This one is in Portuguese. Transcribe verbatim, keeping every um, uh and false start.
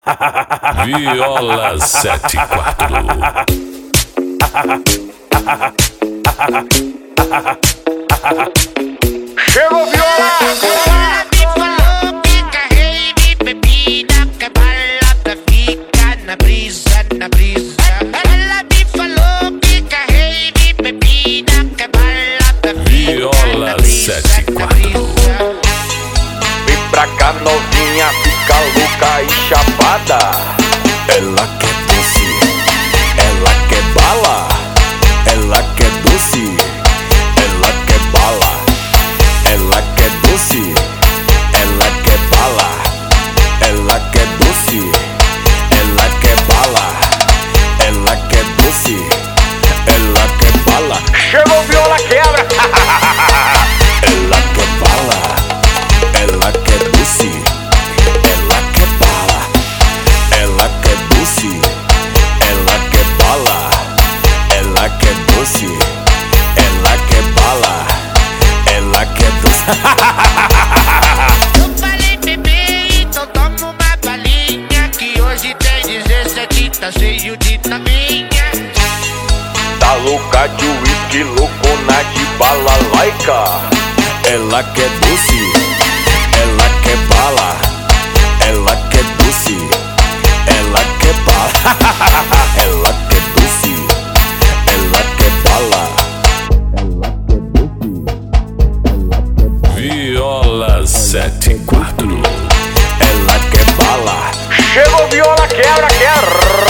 Viola sete quatro. Chegou Viola! Ela me falou que carrei de bebida, que balada fica na brisa, na brisa. Ela me falou que carrei de bebida, que balada fica Viola na brisa, sete na quatro. brisa. Vem pra cá novinha, fica louca e chapada. Ela quer doce, ela quer bala, ela quer doce, ela quer bala, ela quer doce, ela quer bala, ela quer doce, ela quer bala, ela quer doce, ela quer bala. Chegou Viola, quebra! Ela quer bala, ela quer doce, ela quer bala, ela quer doce, ela quer bala, ela quer doce, ela quer bala, ela quer doce. Eu falei bebê, então toma uma balinha, que hoje tem dezessete, tá cheio de taminha. Tá louca de uísque, loucona de balalaica. Ela quer doce, ela quer bala, ela quer doce, ela quer bala, ela quer doce, ela quer bala, ela quer doce. Viola sete quatro. Ela quer bala. Chegou Viola, quebra, quebra!